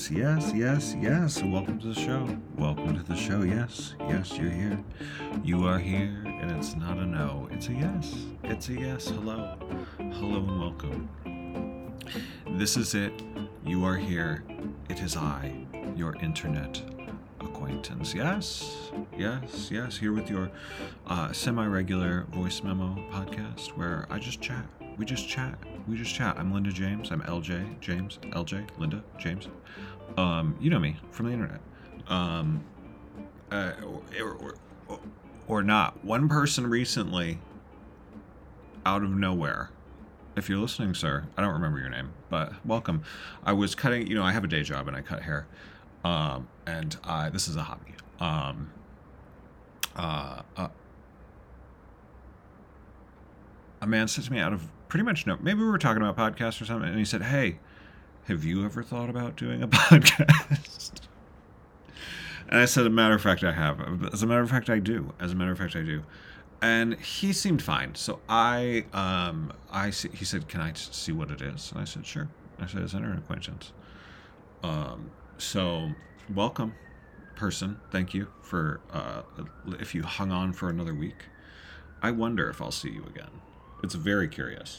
Yes. Welcome to the show. Welcome to the show. Yes, you're here. You are here, and it's not a no. It's a yes. It's a yes. Hello and welcome. This is it. You are here. It is I, your internet acquaintance. Yes. Here with your semi-regular voice memo podcast where I just chat. We just chat. I'm Linda James. I'm LJ James. LJ, Linda James. You know me from the internet. Or not. One person recently, out of nowhere. If you're listening, sir, I don't remember your name, but welcome. I was cutting. I have a day job and I cut hair. And this is a hobby. A man said to me out of pretty much no, maybe we were talking about podcasts or something, and he said, "Hey, have you ever thought about doing a podcast?" And I said, "As a matter of fact, I have. As a matter of fact, I do. And he seemed fine. So he said, "Can I see what it is?" And I said, "Sure." I said, "It's internet acquaintance." So welcome, person. Thank you for if you hung on for another week. I wonder if I'll see you again. It's very curious.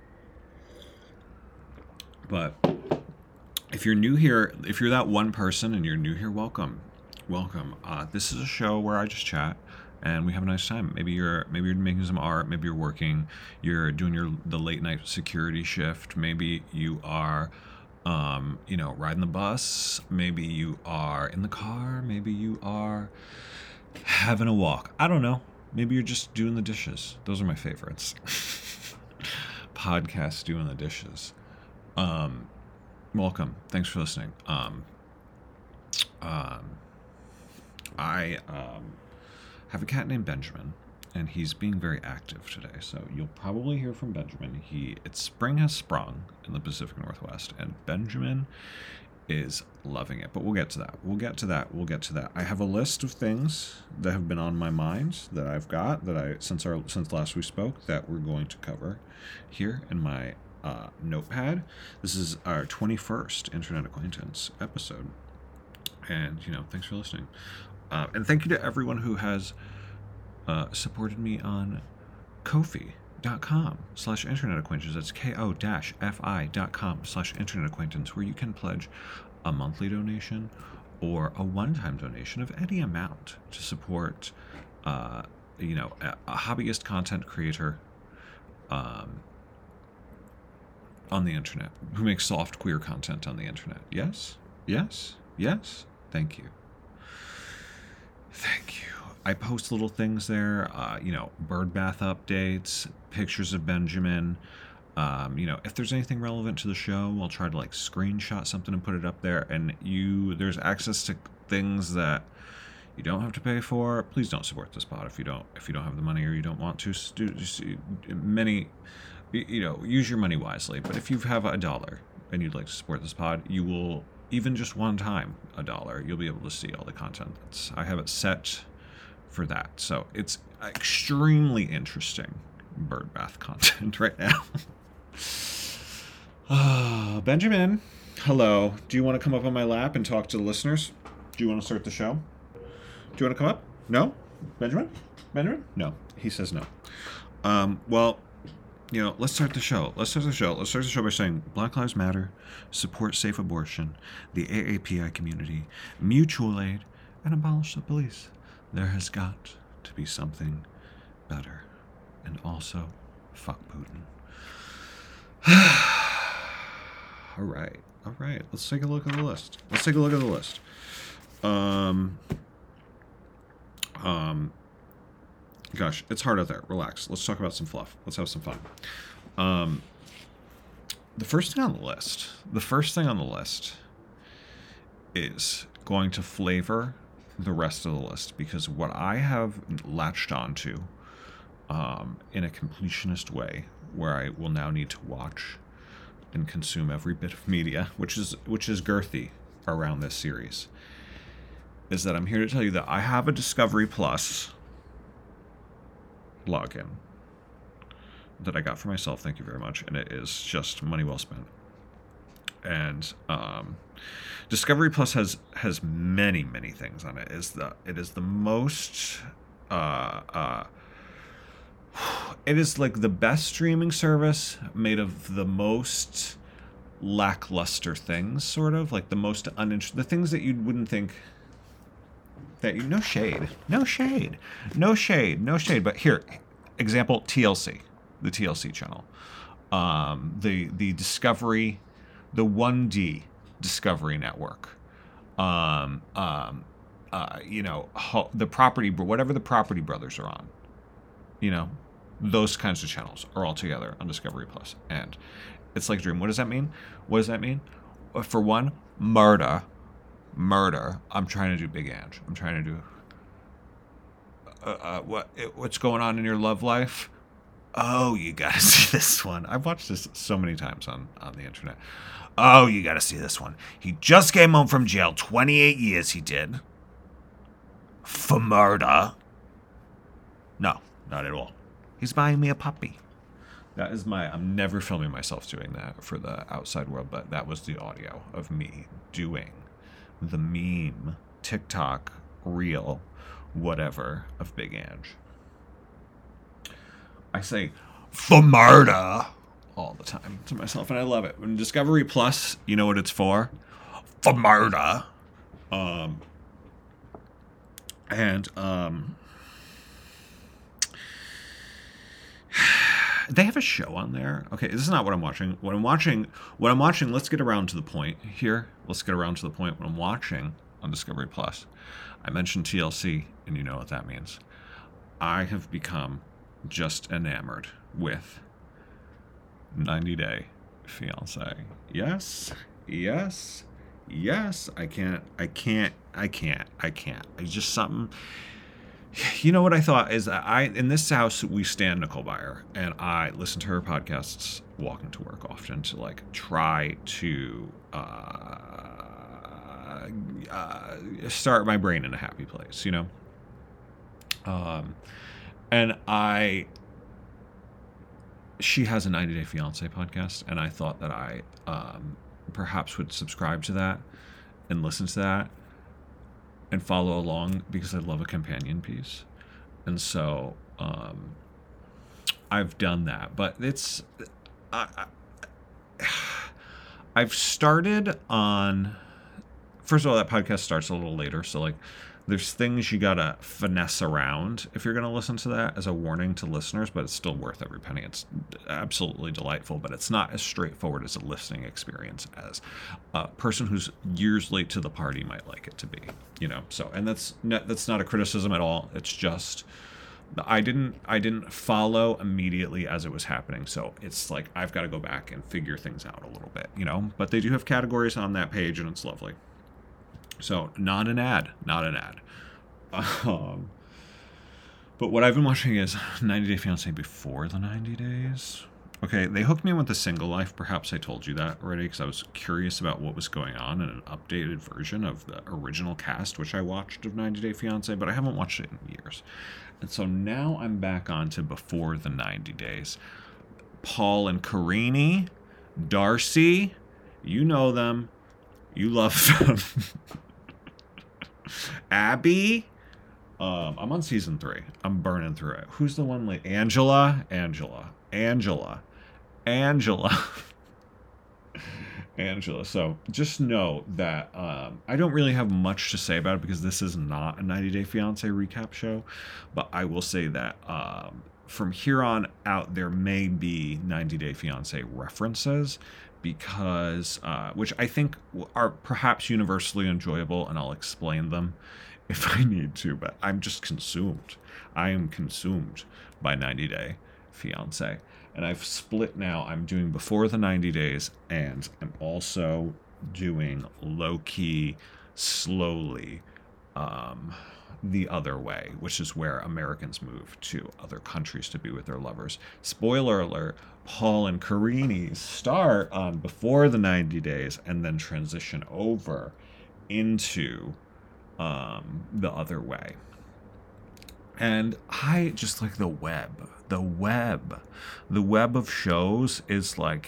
But if you're new here, if you're that one person and you're new here, welcome. This is a show where I just chat and we have a nice time. Maybe you're making some art. Maybe you're working. You're doing the late night security shift. Maybe you are, riding the bus. Maybe you are in the car. Maybe you are having a walk. I don't know. Maybe you're just doing the dishes. Those are my favorites. Podcast doing the dishes. Welcome. Thanks for listening. I have a cat named Benjamin, and he's being very active today. So you'll probably hear from Benjamin. Spring has sprung in the Pacific Northwest, and Benjamin is loving it. But we'll get to that. I have a list of things that have been on my mind that I've got since last we spoke that we're going to cover here in my notepad. This is our 21st Internet Acquaintance episode. And, thanks for listening. And thank you to everyone who has supported me on Ko-fi.com/internet acquaintance. That's ko-fi.com/internet acquaintance, where you can pledge a monthly donation or a one-time donation of any amount to support, a hobbyist content creator on the internet who makes soft queer content on the internet. Yes. Thank you. I post little things there, bird bath updates, pictures of Benjamin. If there's anything relevant to the show, I'll try to screenshot something and put it up there. And there's access to things that you don't have to pay for. Please don't support this pod if you don't have the money or you don't want to. Use your money wisely. But if you have $1 and you'd like to support this pod, you will, even just one time, $1, you'll be able to see all the content. I have it set for that. So it's extremely interesting bird bath content right now. Benjamin, hello. Do you want to come up on my lap and talk to the listeners? Do you want to start the show? Do you want to come up? No? Benjamin? No. He says no. Let's start the show. Let's start the show by saying Black Lives Matter, support safe abortion, the AAPI community, mutual aid, and abolish the police. There has got to be something better. And also, fuck Putin. All right. Let's take a look at the list. Gosh, it's hard out there. Relax. Let's talk about some fluff. Let's have some fun. The first thing on the list is going to flavor the rest of the list, because what I have latched onto in a completionist way, where I will now need to watch and consume every bit of media, which is girthy around this series, is that I'm here to tell you that I have a Discovery Plus login that I got for myself. Thank you very much. And it is just money well spent. And Discovery Plus has many things on it. It is the most it is like the best streaming service made of the most lackluster things, sort of like the most uninteresting, the things that you wouldn't think that you, no shade, but here, example, TLC, the TLC channel, the Discovery, the 1D Discovery Network, the property, whatever the Property Brothers are on, those kinds of channels are all together on Discovery Plus, and it's like a dream. What does that mean? For one, murder. I'm trying to do Big Ange. I'm trying to do what's going on in your love life. Oh, you gotta see this one. I've watched this so many times on the internet. Oh, you gotta see this one. He just came home from jail. 28 years he did. For murder. No, not at all. He's buying me a puppy. That is I'm never filming myself doing that for the outside world, but that was the audio of me doing the meme, TikTok, reel, whatever, of Big Ange. I say, for murder, all the time to myself, and I love it. When Discovery Plus, you know what it's for? For murder. They have a show on there. Okay, this is not what I'm watching. What I'm watching, let's get around to the point here. Let's get around to the point. What I'm watching on Discovery Plus, I mentioned TLC, and you know what that means. I have become just enamored with 90 Day Fiancé. Yes. I can't. It's just something. You know what I thought is that in this house we stand Nicole Byer, and I listen to her podcasts walking to work often to like try to start my brain in a happy place, and she has a 90 Day Fiancé podcast, and I thought that I perhaps would subscribe to that and listen to that and follow along because I love a companion piece. And so I've done that. But I've started on... First of all, that podcast starts a little later. So, like, there's things you got to finesse around if you're going to listen to that, as a warning to listeners. But it's still worth every penny. It's absolutely delightful. But it's not as straightforward as a listening experience as a person who's years late to the party might like it to be. So, and that's not a criticism at all. It's just I didn't follow immediately as it was happening. So it's like I've got to go back and figure things out a little bit, But they do have categories on that page, and it's lovely. So not an ad. But what I've been watching is 90 Day Fiancé before the 90 days. Okay, they hooked me with the Single Life. Perhaps I told you that already because I was curious about what was going on in an updated version of the original cast, which I watched of 90 Day Fiancé, but I haven't watched it in years. And so now I'm back on to before the 90 days. Paul and Karine, Darcy, you know them. You love them. Abby. I'm on season 3. I'm burning through it. Who's the one like Angela. So just know that I don't really have much to say about it because this is not a 90 Day Fiancé recap show. But I will say that from here on out, there may be 90 Day Fiancé references because, which I think are perhaps universally enjoyable, and I'll explain them if I need to, but I'm just consumed. I am consumed by 90 Day Fiancé. And I've split now. I'm doing before the 90 days, and I'm also doing low-key, slowly, the other way, which is where Americans move to other countries to be with their lovers. Spoiler alert, Paul and Karine start on before the 90 days and then transition over into the other way. And I just like the web. The web of shows is like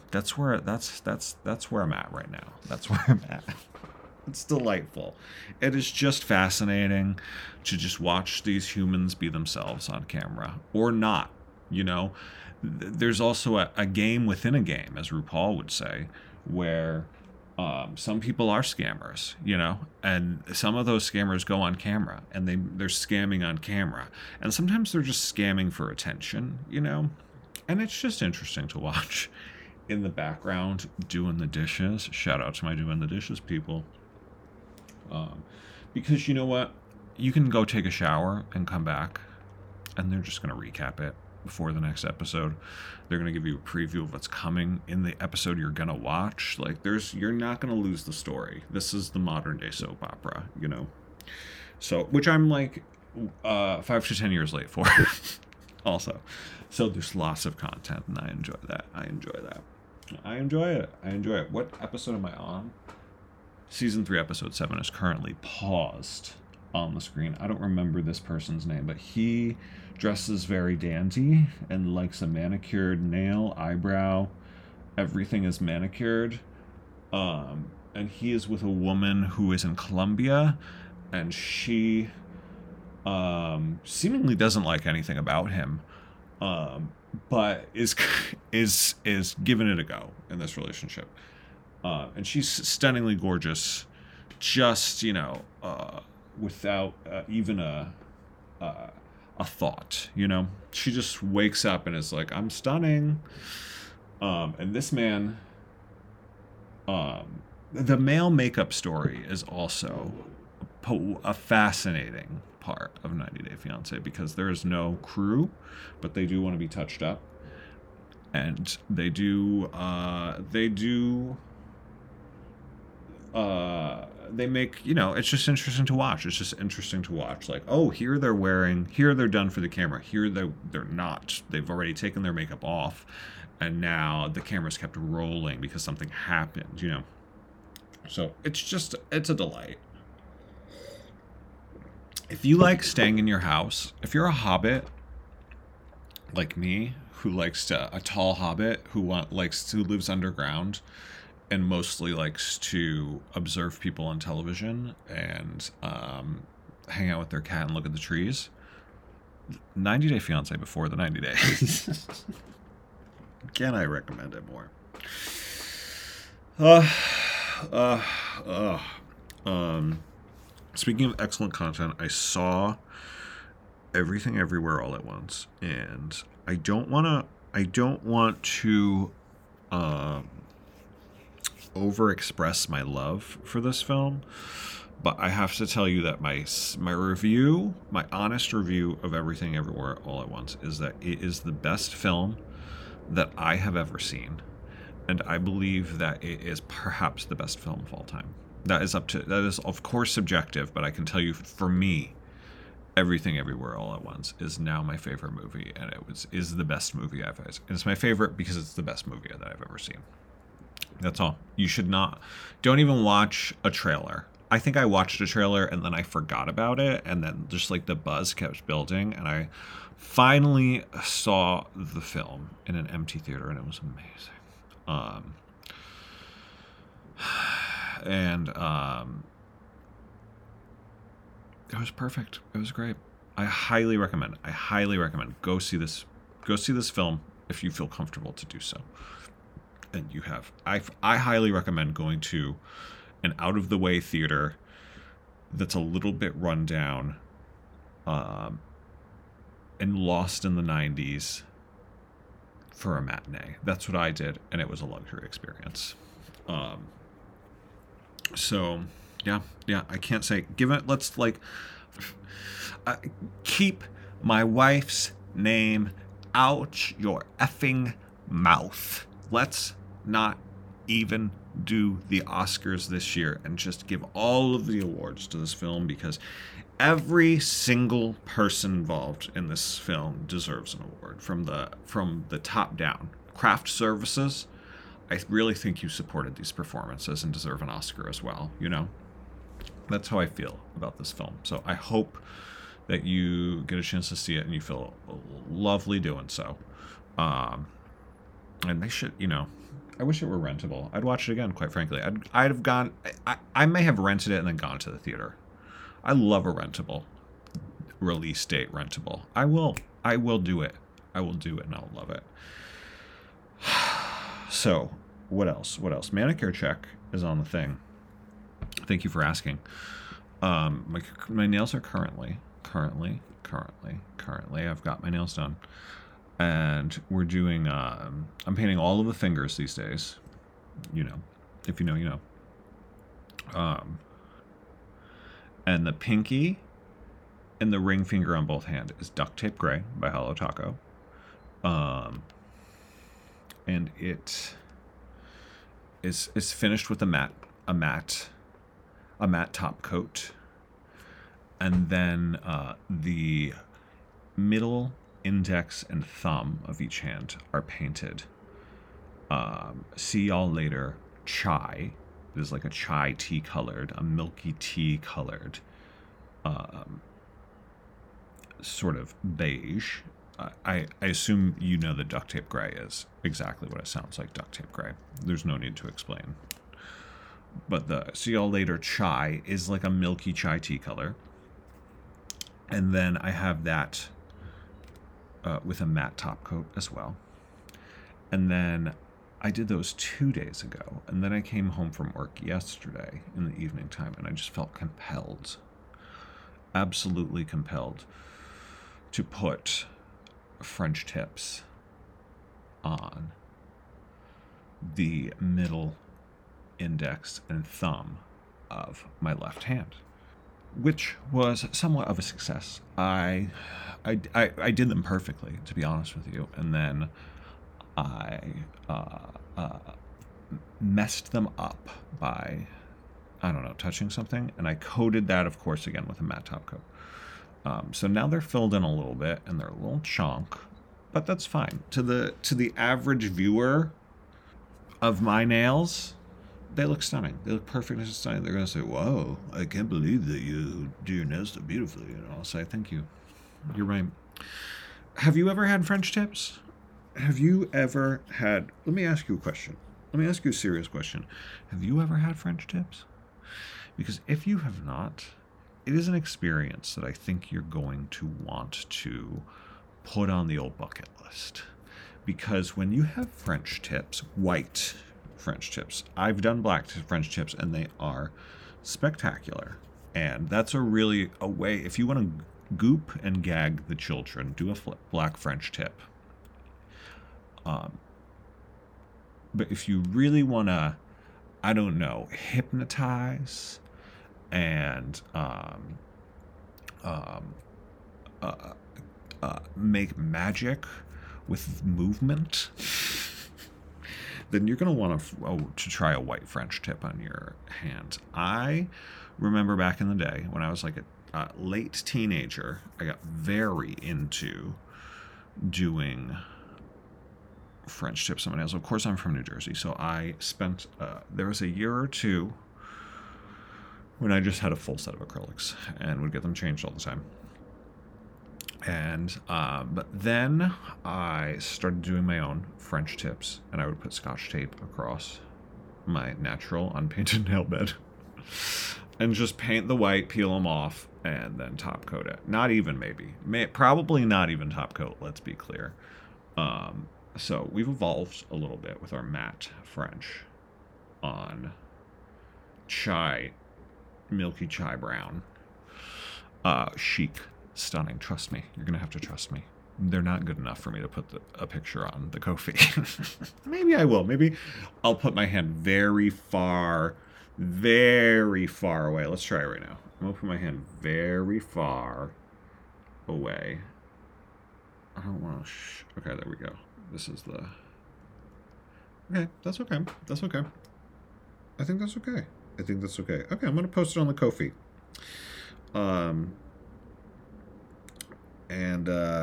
that's where I'm at right now. That's where I'm at. It's delightful. It is just fascinating to just watch these humans be themselves on camera or not. You know, there's also a game within a game, as RuPaul would say, where some people are scammers, you know, and some of those scammers go on camera and they're scamming on camera, and sometimes they're just scamming for attention, you know, and it's just interesting to watch. In the background doing the dishes. Shout out to my doing the dishes people. Because you know what? You can go take a shower and come back, and they're just going to recap it before the next episode. They're going to give you a preview of what's coming in the episode you're going to watch. Like, you're not going to lose the story. This is the modern day soap opera, you know? So, which I'm like 5 to 10 years late for also. So there's lots of content, and I enjoy that. I enjoy it. What episode am I on? Season 3, episode 7 is currently paused on the screen. I don't remember this person's name, but he dresses very dandy and likes a manicured nail, eyebrow. Everything is manicured. And he is with a woman who is in Colombia, and she seemingly doesn't like anything about him. But is giving it a go in this relationship, and she's stunningly gorgeous, just without even a thought. You know, she just wakes up and is like, "I'm stunning," and this man, the male makeup story is also a fascinating part of 90 Day Fiancé, because there is no crew, but they do want to be touched up, and they make, you know, it's just interesting to watch. Like, oh, here they're done for the camera, here they're not, they've already taken their makeup off, and now the camera's kept rolling because something happened, you know. So it's a delight. If you like staying in your house, if you're a hobbit like me, a tall hobbit who lives underground and mostly likes to observe people on television and hang out with their cat and look at the trees, 90 Day Fiancé before the 90 days. Can I recommend it more? Speaking of excellent content, I saw Everything Everywhere All at Once, and I don't want to overexpress my love for this film, but I have to tell you that my honest review of Everything Everywhere All at Once is that it is the best film that I have ever seen, and I believe that it is perhaps the best film of all time. That is of course subjective, but I can tell you, for me, Everything Everywhere All at Once is now my favorite movie, and is the best movie I've had. And it's my favorite because it's the best movie that I've ever seen. That's all. You should don't even watch a trailer. I think I watched a trailer and then I forgot about it, and then just like the buzz kept building, and I finally saw the film in an empty theater, and it was amazing. And it was perfect. It was great. I highly recommend. Go see this film if you feel comfortable to do so. And you have. I highly recommend going to an out of the way theater that's a little bit run down, and lost in the 90s for a matinee. That's what I did, and it was a luxury experience. So yeah, I can't say let's keep my wife's name out your effing mouth. Let's not even do the Oscars this year and just give all of the awards to this film, because every single person involved in this film deserves an award from the top down. Craft services, I really think you supported these performances and deserve an Oscar as well, you know? That's how I feel about this film. So I hope that you get a chance to see it and you feel lovely doing so. And they should, you know, I wish it were rentable. I'd watch it again, quite frankly. I'd have gone. I may have rented it and then gone to the theater. I love a rentable release date rentable. I will do it. I will do it, and I'll love it. So, what else? What else? Manicure check is on the thing. Thank you for asking. My nails are currently. I've got my nails done, and we're doing. I'm painting all of the fingers these days. You know, if you know, you know. And the pinky and the ring finger on both hands is Duct Tape Gray by Hello Taco. And it is finished with a matte top coat, and then the middle, index, and thumb of each hand are painted. See y'all later. Chai. It is like a chai tea colored, a milky tea colored, sort of beige. I assume you know that Duct Tape Gray is exactly what it sounds like, Duct Tape Gray. There's no need to explain. But the See Y'all Later Chai is like a milky chai tea color. And then I have that with a matte top coat as well. And then I did those 2 days ago. And then I came home from work yesterday in the evening time, and I just felt compelled, absolutely compelled, to put French tips on the middle, index, and thumb of my left hand, which was somewhat of a success. I did them perfectly, to be honest with you, and then I messed them up by, I don't know, touching something, and I coated that, of course, again with a matte top coat. So now they're filled in a little bit, and they're a little chunk, but that's fine. To the average viewer of my nails, they look stunning. They look perfectly stunning. They're gonna say, "Whoa, I can't believe that you do your nails so beautifully." And I'll say, "Thank you. You're right." Have you ever had French tips? Have you ever had? Let me ask you a question. Let me ask you a serious question. Have you ever had French tips? Because if you have not, it is an experience that I think you're going to want to put on the old bucket list. Because when you have French tips, white French tips, I've done black French tips, and they are spectacular. And that's a way, if you want to goop and gag the children, do a black French tip. But if you really want to, I don't know, hypnotize and make magic with movement, then you're going to want to try a white French tip on your hand. I remember back in the day when I was like a late teenager, I got very into doing French tips on my nails. Of course, I'm from New Jersey, so I spent, there was a year or two when I just had a full set of acrylics and would get them changed all the time. And but then I started doing my own French tips, and I would put Scotch tape across my natural unpainted nail bed and just paint the white, peel them off, and then top coat it. Not even probably not even top coat, let's be clear. So we've evolved a little bit with our matte French on milky chai brown. Chic, stunning. Trust me. You're going to have to trust me. They're not good enough for me to put a picture on the Ko-fi. Maybe I will. Maybe I'll put my hand very far away. Let's try it right now. I'm going to put my hand very far away. I don't want to... Okay, there we go. This is the... Okay, that's okay. That's okay. I think that's okay. Okay, I'm going to post it on the Ko-fi. And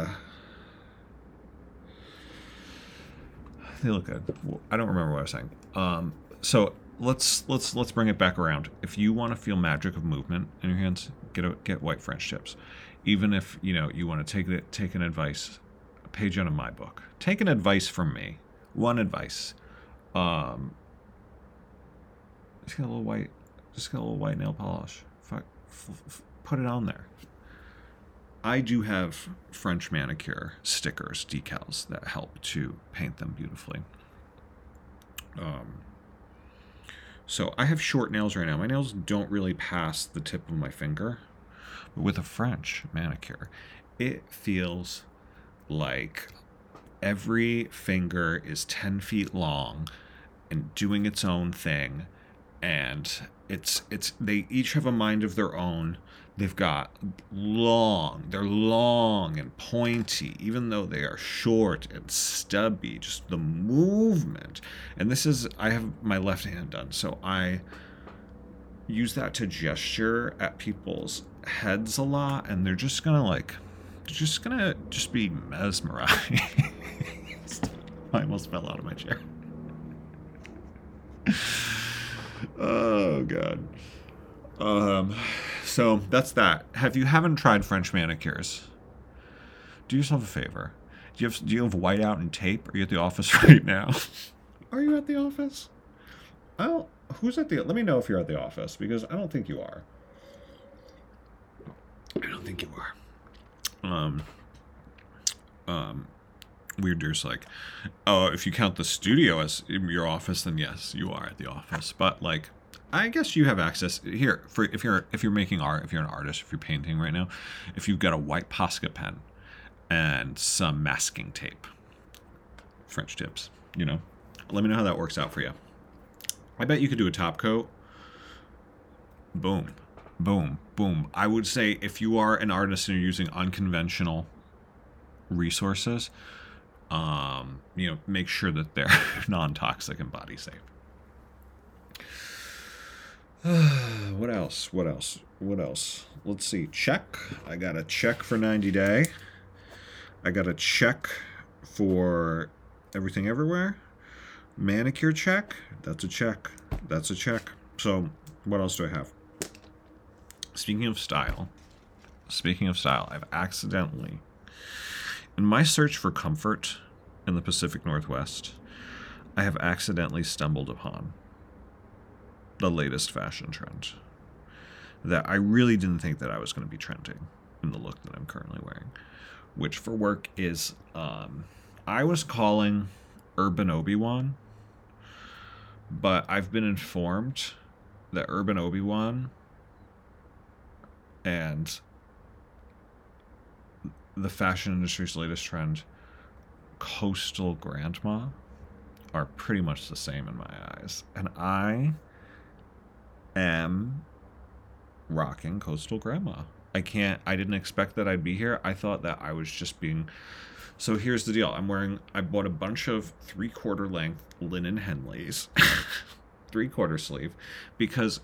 they look good. I don't remember what I was saying. So let's bring it back around. If you want to feel magic of movement in your hands, get white French tips. Even if you want to take an advice, a page out of my book. Take an advice from me. One advice. Um, just got a little white, nail polish. Put it on there. I do have French manicure stickers, decals that help to paint them beautifully. So I have short nails right now. My nails don't really pass the tip of my finger. But with a French manicure, it feels like every finger is 10 feet long and doing its own thing. And they each have a mind of their own. They've got they're long and pointy, even though they are short and stubby, just the movement. And I have my left hand done, so I use that to gesture at people's heads a lot, and they're just gonna be mesmerized. I almost fell out of my chair. Oh, God. So that's that. If you haven't tried French manicures, do yourself a favor. Do you have whiteout and tape? Are you at the office right now? Are you at the office? Who's at the? Let me know if you're at the office, because I don't think you are. I don't think you are. Weird Deer's like, oh, if you count the studio as your office, then yes, you are at the office. But like, I guess you have access here for if you're making art, if you're an artist, if you're painting right now, if you've got a white Posca pen and some masking tape, French tips, let me know how that works out for you. I bet you could do a top coat. Boom, boom, boom. I would say if you are an artist and you're using unconventional resources, make sure that they're non-toxic and body safe. What else? Let's see. Check. I got a check for 90 Day. I got a check for Everything Everywhere. Manicure check. That's a check. So what else do I have? Speaking of style, I've accidentally, in my search for comfort in the Pacific Northwest, I have accidentally stumbled upon the latest fashion trend that I really didn't think that I was going to be trending in the look that I'm currently wearing, which for work is, I was calling Urban Obi-Wan, but I've been informed that Urban Obi-Wan and the fashion industry's latest trend, Coastal Grandma, are pretty much the same in my eyes. And I am rocking Coastal Grandma. I didn't expect that I'd be here. I thought that I was just being... So here's the deal. I bought a bunch of 3/4 length linen Henleys, 3/4 sleeve, because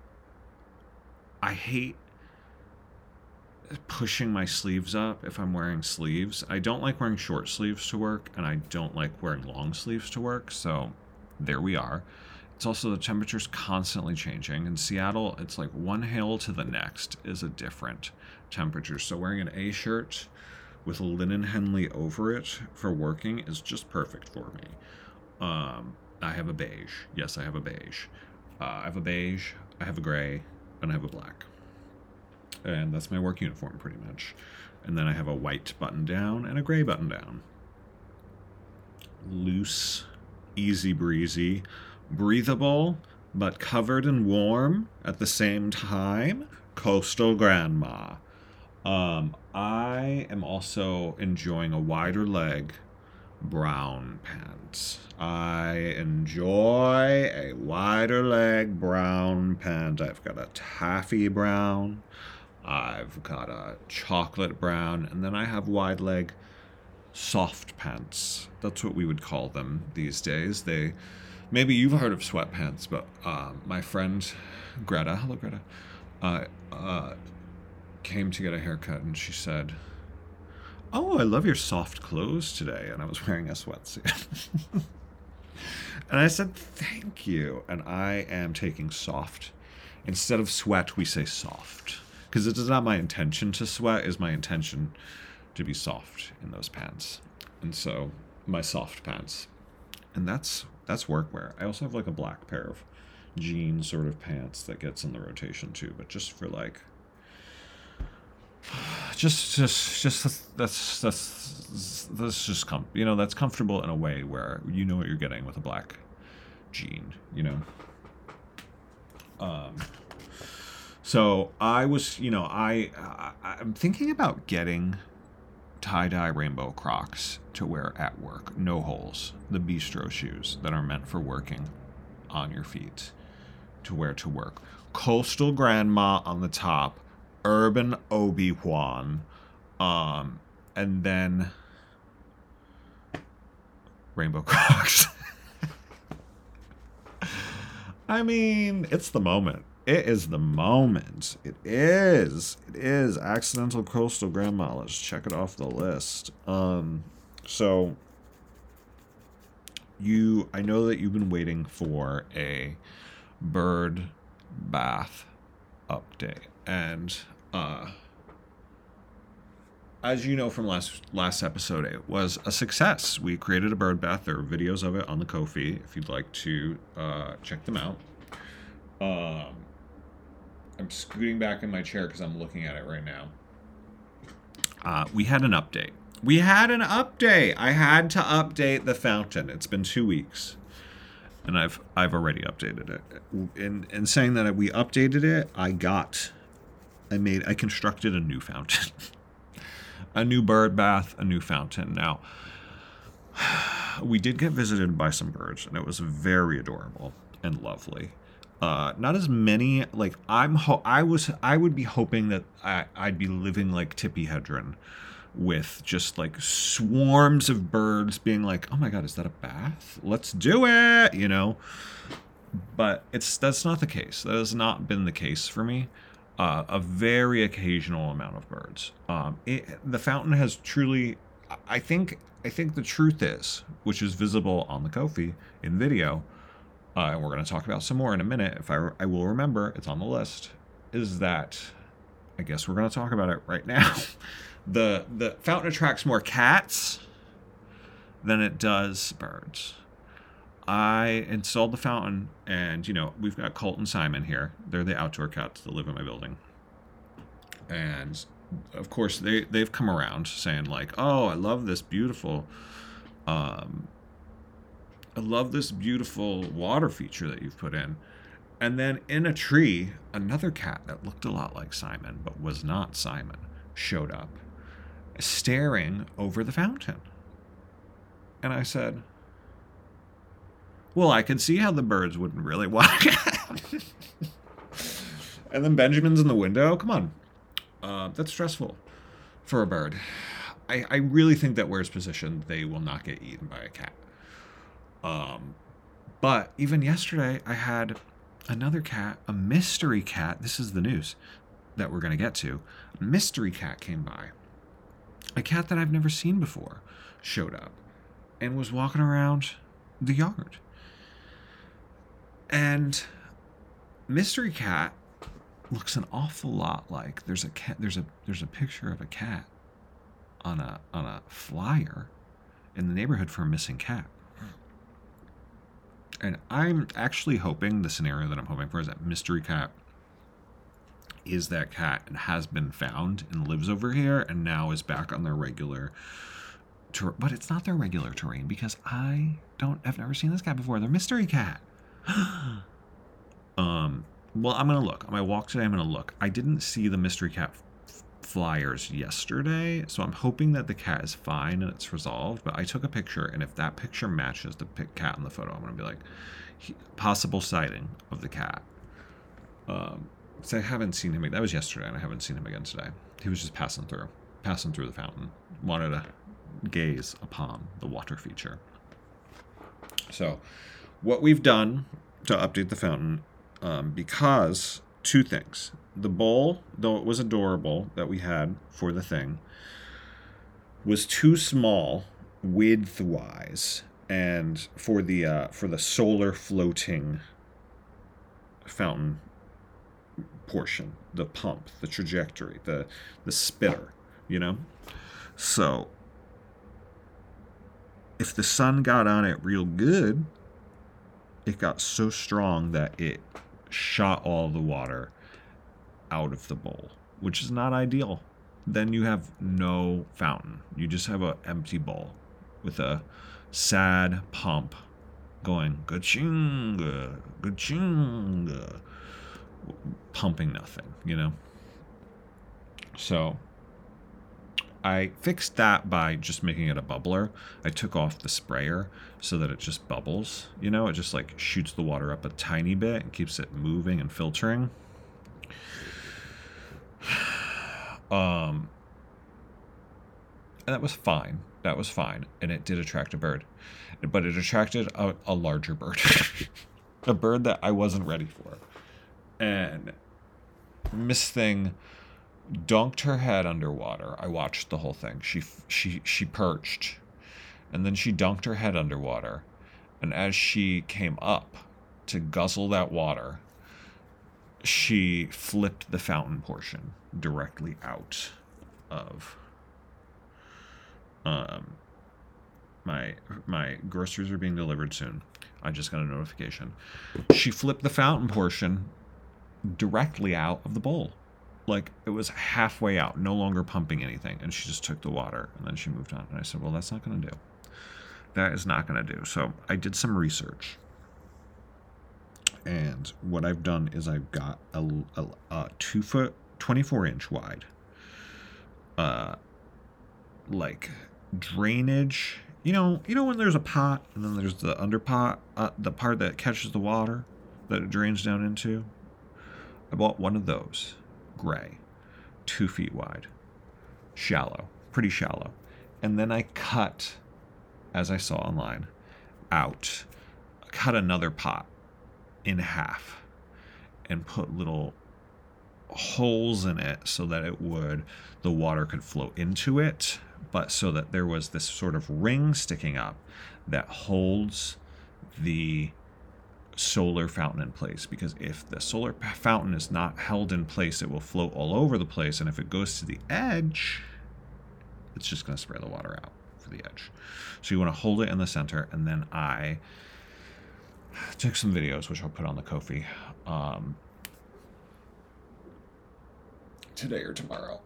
I hate pushing my sleeves up if I'm wearing sleeves. I don't like wearing short sleeves to work, and I don't like wearing long sleeves to work, so there we are. It's also the temperature's constantly changing. In Seattle, it's like one hill to the next is a different temperature. So wearing an A shirt with a linen Henley over it for working is just perfect for me. I have a beige. Yes, I have a beige. I have a beige, I have a gray, and I have a black. And that's my work uniform pretty much. And then I have a white button down and a gray button down. Loose, easy breezy, breathable, but covered and warm at the same time. Coastal Grandma. I am also enjoying a wider leg brown pants. I enjoy a wider leg brown pant. I've got a taffy brown. I've got a chocolate brown. And then I have wide leg soft pants. That's what we would call them these days. Maybe you've heard of sweatpants, but my friend Greta, hello Greta, came to get a haircut, and she said, "Oh, I love your soft clothes today." And I was wearing a sweatsuit. And I said, "Thank you." And I am taking soft. Instead of sweat, we say soft. Because it is not my intention to sweat, it's my intention to be soft in those pants. And so, my soft pants. and that's workwear. I also have like a black pair of jean sort of pants that gets in the rotation too, but just for like that's just that's comfortable in a way where you know what you're getting with a black jean, so I was, I'm thinking about getting tie-dye rainbow Crocs to wear at work, no holes, the bistro shoes that are meant for working on your feet, to wear to work. Coastal Grandma on the top, Urban Obi-Wan, and then rainbow Crocs. I mean, it's the moment. It is the moment. It is. It is. Accidental Coastal Grandma. Let's check it off the list. So I know that you've been waiting for a bird bath update, and as you know from last episode, it was a success. We created a bird bath. There are videos of it on the Ko-fi if you'd like to check them out. I'm scooting back in my chair because I'm looking at it right now. We had an update. I had to update the fountain. It's been 2 weeks, and I've already updated it. In saying that we updated it, I constructed a new fountain, a new bird bath, a new fountain. Now, we did get visited by some birds, and it was very adorable and lovely. Not as many, like I would be hoping that I'd be living like Tippi Hedren, with just like swarms of birds being like, oh my god, is that a bath? Let's do it, But that's not the case. That has not been the case for me. A very occasional amount of birds. The fountain has truly, I think the truth is, which is visible on the Ko-fi in video, and we're going to talk about some more in a minute, if I will remember, it's on the list, is that, I guess we're going to talk about it right now. The fountain attracts more cats than it does birds. I installed the fountain, and, we've got Colt and Simon here. They're the outdoor cats that live in my building. And, of course, they've come around saying, like, oh, I love this beautiful water feature that you've put in. And then in a tree, another cat that looked a lot like Simon, but was not Simon, showed up, staring over the fountain. And I said, well, I could see how the birds wouldn't really want it. And then Benjamin's in the window. Come on. That's stressful for a bird. I really think that where it's positioned, they will not get eaten by a cat. But even yesterday, I had another cat, a mystery cat. This is the news that we're going to get to. A mystery cat came by. A cat that I've never seen before showed up and was walking around the yard. And mystery cat looks an awful lot like, there's a picture of a cat on a flyer in the neighborhood for a missing cat. And I'm actually hoping, the scenario that I'm hoping for is that mystery cat is that cat and has been found and lives over here and now is back on their regular but it's not their regular terrain, because I've never seen this cat before. They're mystery cat. Well, I'm gonna look on my walk today. I'm gonna look. I didn't see the mystery cat flyers yesterday, so I'm hoping that the cat is fine and it's resolved. But I took a picture, and if that picture matches the cat in the photo, I'm gonna be like, possible sighting of the cat. So I haven't seen him. That was yesterday, and I haven't seen him again today. He was just passing through the fountain. Wanted to gaze upon the water feature. So, what we've done to update the fountain, because two things. The bowl, though it was adorable that we had for the thing, was too small width-wise, and for the solar floating fountain portion, the pump, the trajectory, the spitter, So if the sun got on it real good, it got so strong that it shot all the water out of the bowl, which is not ideal. Then you have no fountain. You just have an empty bowl with a sad pump going ga-ching, ga-ching, pumping nothing, you know? So I fixed that by just making it a bubbler. I took off the sprayer so that it just bubbles, you know? It just like shoots the water up a tiny bit and keeps it moving and filtering. And that was fine. That was fine. And it did attract a bird. But it attracted a larger bird. A bird that I wasn't ready for. And Miss Thing dunked her head underwater. I watched the whole thing. She perched. And then she dunked her head underwater. And as she came up to guzzle that water, she flipped the fountain portion directly out of my groceries are being delivered soon. I just got a notification. She flipped the fountain portion directly out of the bowl. Like it was halfway out, no longer pumping anything, and she just took the water and then she moved on. And I said, well, that's not going to do. That is not going to do. So I did some research. And what I've done is I've got a 2 foot, 24 inch wide, like drainage. You know when there's a pot and then there's the underpot, the part that catches the water that it drains down into. I bought one of those, gray, 2 feet wide, shallow, pretty shallow, and then I cut, as I saw online, cut another pot in half and put little holes in it so that the water could flow into it, but so that there was this sort of ring sticking up that holds the solar fountain in place. Because if the solar fountain is not held in place, it will float all over the place, and if it goes to the edge, it's just going to spray the water out for the edge. So you want to hold it in the center, and then I took some videos, which I'll put on the Ko-fi today or tomorrow.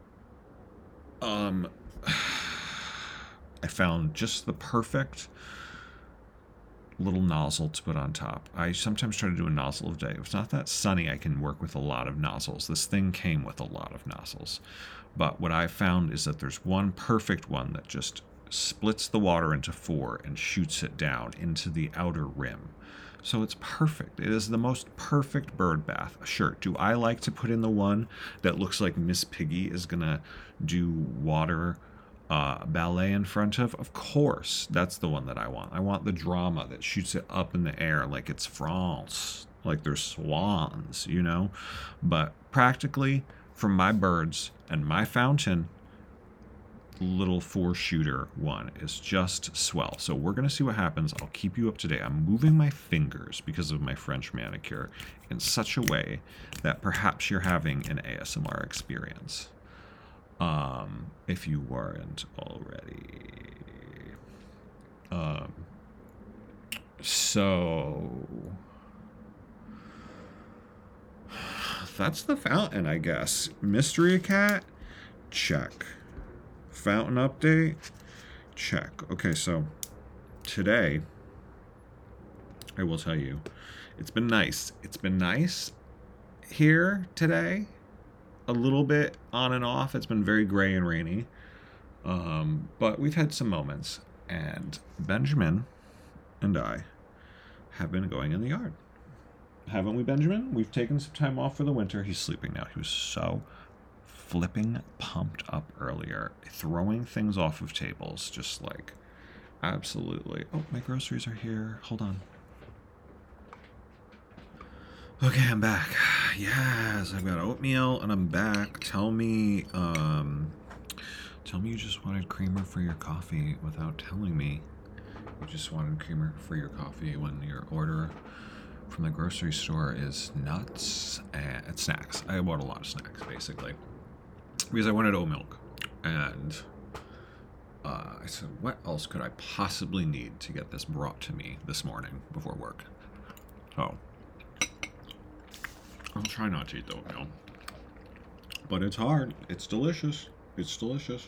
I found just the perfect little nozzle to put on top. I sometimes try to do a nozzle a day. If it's not that sunny, I can work with a lot of nozzles. This thing came with a lot of nozzles. But what I found is that there's one perfect one that just splits the water into 4 and shoots it down into the outer rim. So it's perfect. It is the most perfect bird bath. Sure, do I like to put in the one that looks like Miss Piggy is going to do water ballet in front of? Of course, that's the one that I want. I want the drama that shoots it up in the air like it's France, like there's swans, you know? But practically, for my birds and my fountain, little 4-shooter one is just swell. So we're going to see what happens. I'll keep you up to date. I'm moving my fingers because of my French manicure in such a way that perhaps you're having an ASMR experience. If you weren't already. So that's the fountain, I guess. Mystery cat? Check. Fountain update? Check. Okay, so today, I will tell you, it's been nice. It's been nice here today. A little bit on and off. It's been very gray and rainy. But we've had some moments. And Benjamin and I have been going in the yard. Haven't we, Benjamin? We've taken some time off for the winter. He's sleeping now. He was so flipping pumped up earlier, throwing things off of tables, just like absolutely. Oh, my groceries are here. Hold on. Okay, I'm back. Yes, I've got oatmeal and I'm back. Tell me you just wanted creamer for your coffee without telling me you just wanted creamer for your coffee when your order from the grocery store is nuts and snacks. I bought a lot of snacks, basically, because I wanted oat milk. And I said, what else could I possibly need to get this brought to me this morning before work? Oh, I'll try not to eat the oatmeal. But it's hard. It's delicious. It's delicious.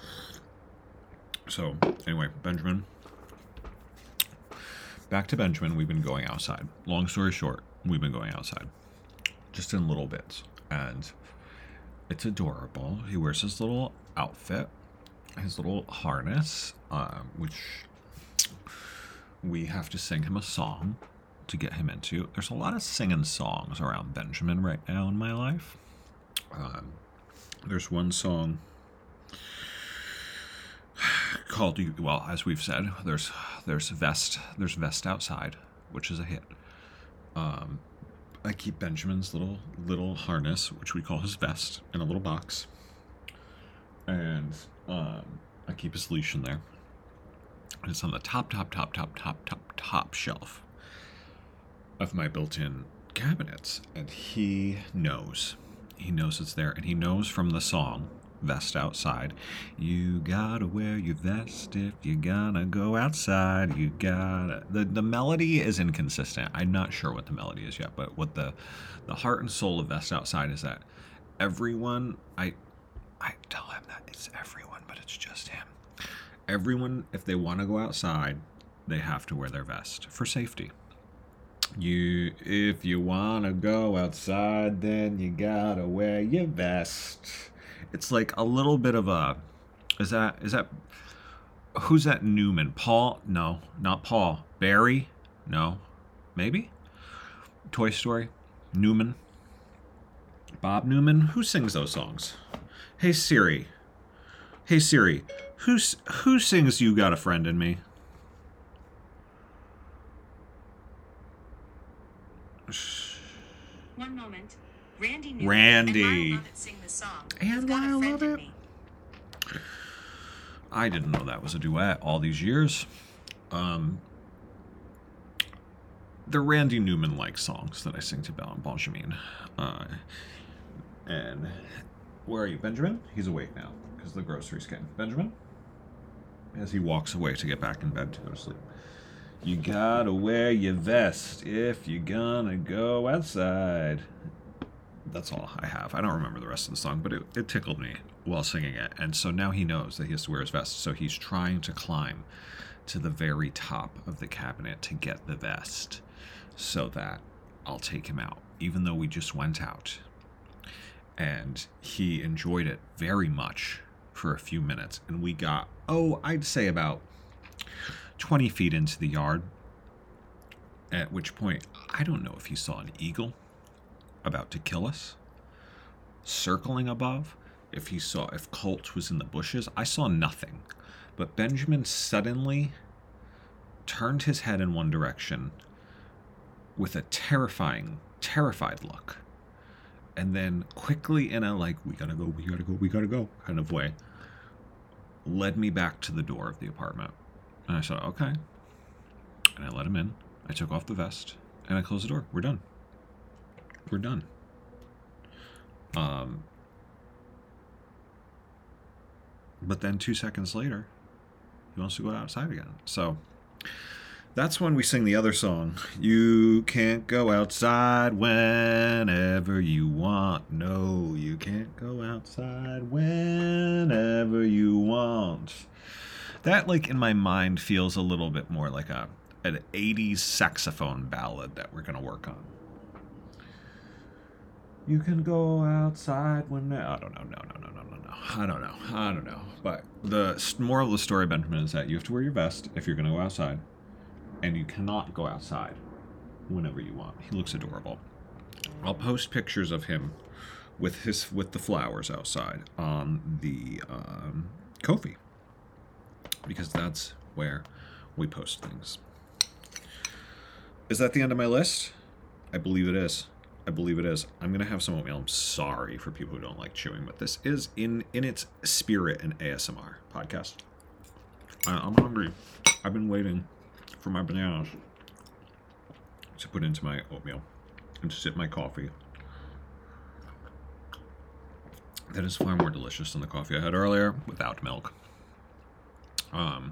So, anyway, Benjamin. Back to Benjamin. We've been going outside. Long story short, we've been going outside. Just in little bits. And it's adorable. He wears his little outfit, his little harness, which we have to sing him a song to get him into. There's a lot of singing songs around Benjamin right now in my life. There's one song called, well, as we've said, there's Vest Outside, which is a hit. I keep Benjamin's little harness, which we call his vest, in a little box, and I keep his leash in there. And it's on the top shelf of my built-in cabinets, and he knows it's there, and he knows from the song Vest Outside, you gotta wear your vest if you're gonna go outside. You gotta. The melody is inconsistent. I'm not sure what the melody is yet, but what the heart and soul of Vest Outside is that everyone, I tell him that it's everyone, but it's just him. Everyone, if they want to go outside, they have to wear their vest for safety. If you want to go outside, then you gotta wear your vest. It's like a little bit of a, is that, who's that Newman? Paul? No, not Paul. Barry? No. Maybe? Toy Story? Newman? Bob Newman? Who sings those songs? Hey Siri, who sings You Got a Friend in Me? One moment. Randy Newman Randy. and Lyle Lovett sing the song. And Lyle Lovett. I didn't know that was a duet all these years. The Randy Newman-like songs that I sing to Benjamin. And where are you, Benjamin? He's awake now because the groceries came. Benjamin? As he walks away to get back in bed to go to sleep. You gotta wear your vest if you're gonna go outside. That's all I have. I don't remember the rest of the song, but it tickled me while singing it. And so now he knows that he has to wear his vest. So he's trying to climb to the very top of the cabinet to get the vest so that I'll take him out, even though we just went out. And he enjoyed it very much for a few minutes. And we got, I'd say about 20 feet into the yard, at which point, I don't know if he saw an eagle about to kill us circling above, if Colt was in the bushes. I saw nothing, but Benjamin suddenly turned his head in one direction with a terrified look, and then quickly, in a like, we gotta go kind of way, led me back to the door of the apartment. And I said, okay. And I let him in. I took off the vest and I closed the door. We're done. But then 2 seconds later, he wants to go outside again. So that's when we sing the other song. You can't go outside whenever you want. No, you can't go outside whenever you want. That, like, in my mind, feels a little bit more like an 80s saxophone ballad that we're going to work on. You can go outside when... I don't know. No. I don't know. But the moral of the story, Benjamin, is that you have to wear your vest if you're going to go outside. And you cannot go outside whenever you want. He looks adorable. I'll post pictures of him with the flowers outside on the Ko-fi, because that's where we post things. Is that the end of my list? I believe it is. I'm going to have some oatmeal. I'm sorry for people who don't like chewing, but this is in its spirit an ASMR podcast. I'm hungry. I've been waiting for my bananas to put into my oatmeal and to sip my coffee. That is far more delicious than the coffee I had earlier without milk. Um,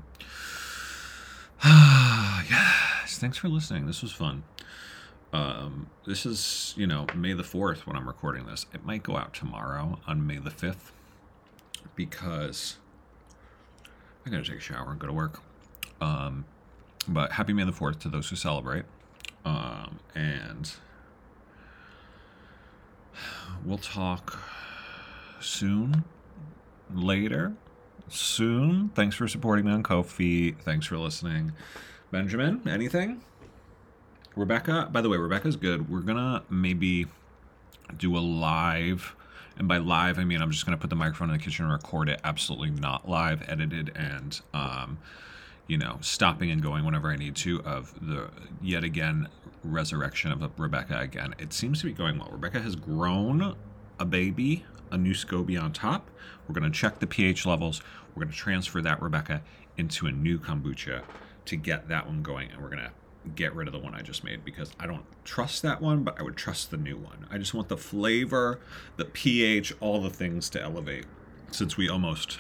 yes, thanks for listening. This was fun. This is, May the 4th when I'm recording this. It might go out tomorrow on May the 5th because I gotta take a shower and go to work. But happy May the 4th to those who celebrate. And we'll talk soon, later, soon. Thanks for supporting me on Ko-fi. Thanks for listening. Benjamin, anything? Rebecca, by the way, Rebecca's good. We're gonna maybe do a live, and by live I mean I'm just gonna put the microphone in the kitchen and record it. Absolutely not live, edited, and stopping and going whenever I need to, of the yet again resurrection of Rebecca again. It seems to be going well. Rebecca has grown a baby, a new SCOBY on top. We're gonna check the pH levels. We're gonna transfer that Rebecca into a new kombucha to get that one going, and we're gonna get rid of the one I just made because I don't trust that one, but I would trust the new one. I just want the flavor, the pH, all the things to elevate, since we almost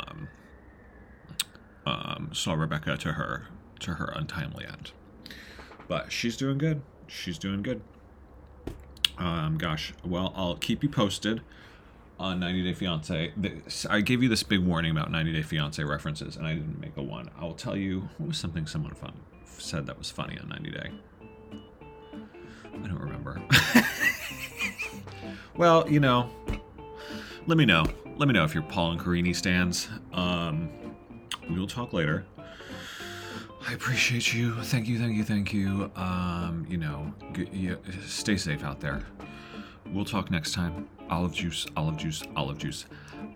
saw Rebecca to her untimely end. But she's doing good. She's doing good. Gosh, well, I'll keep you posted on 90 Day Fiance. I gave you this big warning about 90 Day Fiance references, and I didn't make a one. I'll tell you, what was something someone said that was funny on 90 Day? I don't remember. Well, let me know. Let me know if you're Paul and Carini stans. We will talk later. I appreciate you. Thank you. Stay safe out there. We'll talk next time. Olive juice, olive juice, olive juice.